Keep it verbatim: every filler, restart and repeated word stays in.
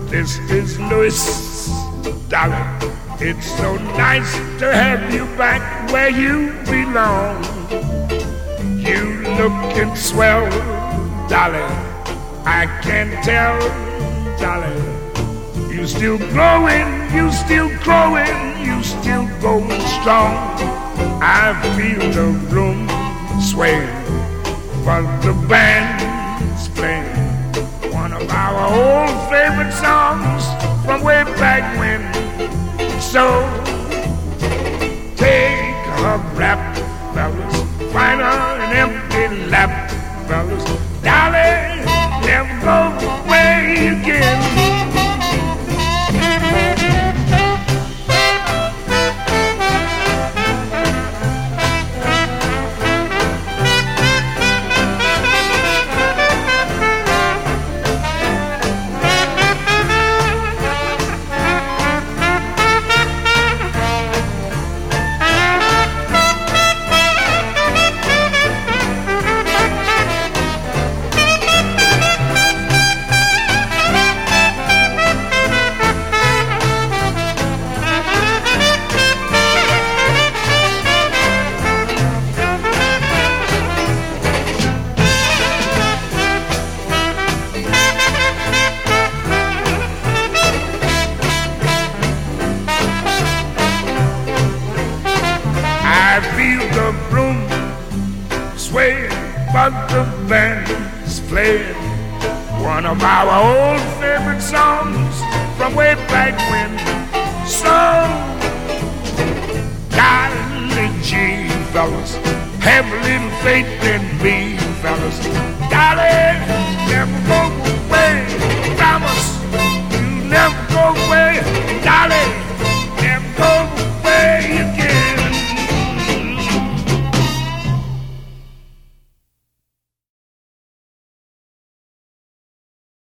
This is Louis, darling. It's so nice to have you back where you belong. You looking swell, darling. I can tell, darling. You still growing, you still growing, you still going strong. I feel the room sway, but the band's playing one of our old favorite songs from way back when. So take a rap, fellas, find her an empty lap, fellas. Darling, never go away again. I feel the room swaying, but the band's playing one of our old favorite songs from way back when. So, darling G, fellas, have a little faith in me, fellas. Darling, never go